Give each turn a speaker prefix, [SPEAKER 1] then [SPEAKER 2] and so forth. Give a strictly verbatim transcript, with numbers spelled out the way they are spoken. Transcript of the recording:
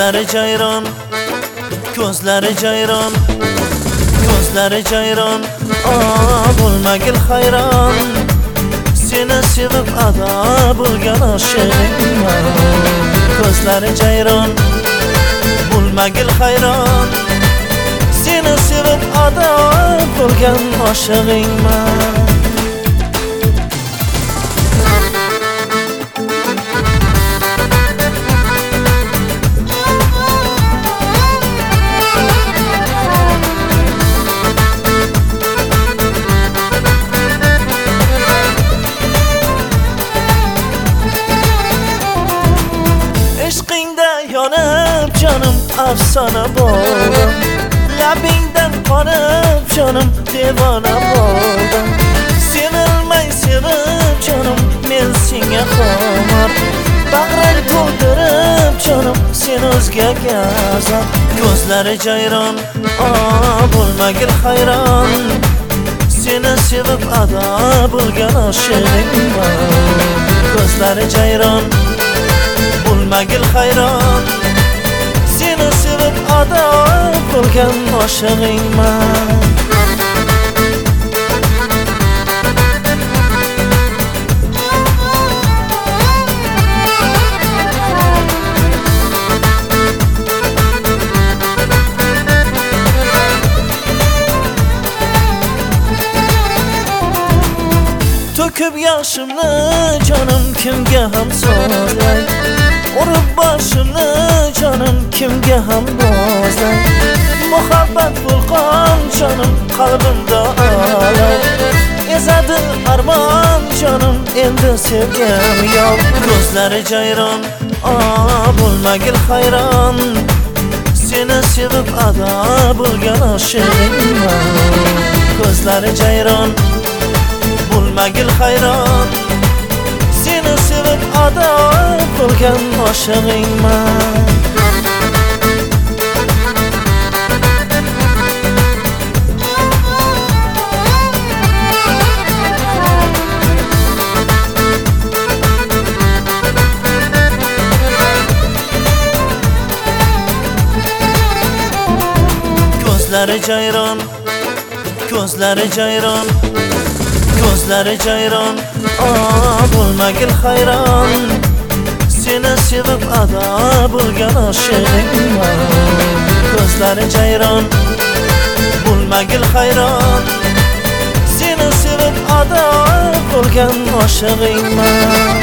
[SPEAKER 1] Ko'zlari jayron, ko'zlari jayron, ko'zlari jayron, aa bo'lmagil hayron. Seni sevib ado bo'lgan oshiqman. Ko'zlari jayron, bo'lmagil hayron. Seni sevib ado bo'lgan oshiqman. Yonib canım afsona bo'ldim, labingdan qonib canım devona bo'ldim. Sevilmay sevib canım men senga xomar, bag'ring to'ldirib canım sen o'zgaga azab. Ko'zlari jayron, aa bo'lmagil hayron. Seni sevib ado bo'lgan oshiqman. Ko'zlari jayron, bo'lmagil hayron. Seni sevib ado bo'lgan oshiqman. To'kib yoshimni canım kimga ham so'zlay, urib boshimni canım kimga ham bozlay. Muhabbat vulqon canım qalbimda olay, ezadi armon canım endi sevgim yo'q. Ko'zlari jayron, aa bo'lmagil hayron. Seni sevib ado bo'lgan oshiqman. Ko'zlari jayron, bo'lmagil hayron. Seni sevib ado bo'lgan oshiqman. Ko'zlari jayron, ko'zlari jayron, ko'zlari jayron, aa bo'lmagil hayron. Seni sevib ado bo'lgan oshiqman. Ko'zlari jayron, bo'lmagil hayron. Seni sevib ado bo'lgan oshiqman.